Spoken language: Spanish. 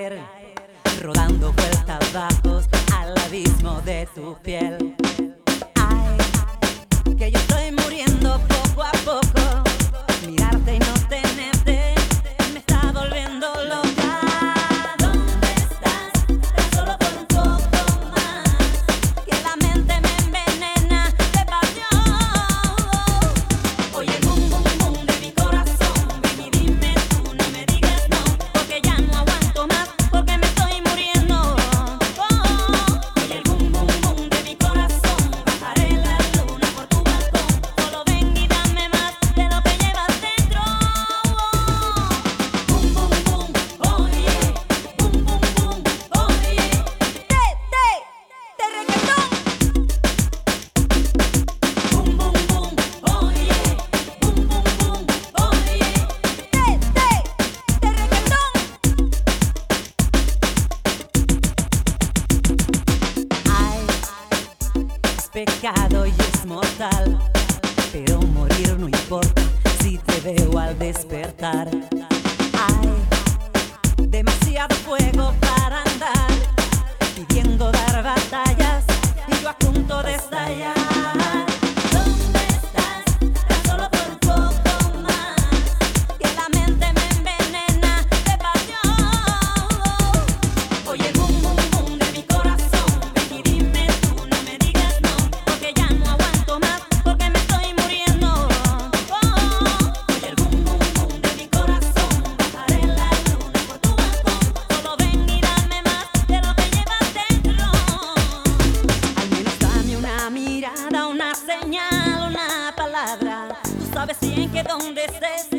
caer, rodando vueltas bajos al abismo de tu piel. Ay, que yo estoy muriendo poco a poco. Mirarte y no tenerte me está volviendo loca. ¿Dónde estás? Tan solo por un poco más, que la mente me envenena de pasión. Oye, el boom, boom, boom de mi corazón. Ven y dime tú, no me digas no, porque ya no aguanto más, porque me estoy muriendo. Oye, el boom, boom, boom de mi corazón. Bajaré la luna por tu balcón. Solo ven y dame más de lo que llevas dentro. Boom, boom, boom, oye. Boom, boom, boom, oye. De reggaetón. Boom, boom, boom, oye. Boom, boom, boom, oye. De reggaetón. Ay, es pecado y es mortal, pero morir no importa si te veo al despertar. Hay demasiado fuego para andar, pidiendo dar batallas y yo a punto de estallar. ¿Dónde estás? Tan solo por un poco más, que la mente me envenena de pasión. Oye, el boom, boom, boom de mi corazón. Ven y dime tú, no me digas no, porque ya no aguanto más, porque me estoy muriendo. Oye, el boom, boom, boom de mi corazón. Bajaré la luna por tu balcón. Solo ven y dame más de lo que llevas dentro. Al menos dame una mirada, una señal, una palabra. Tú sabes bien que donde estés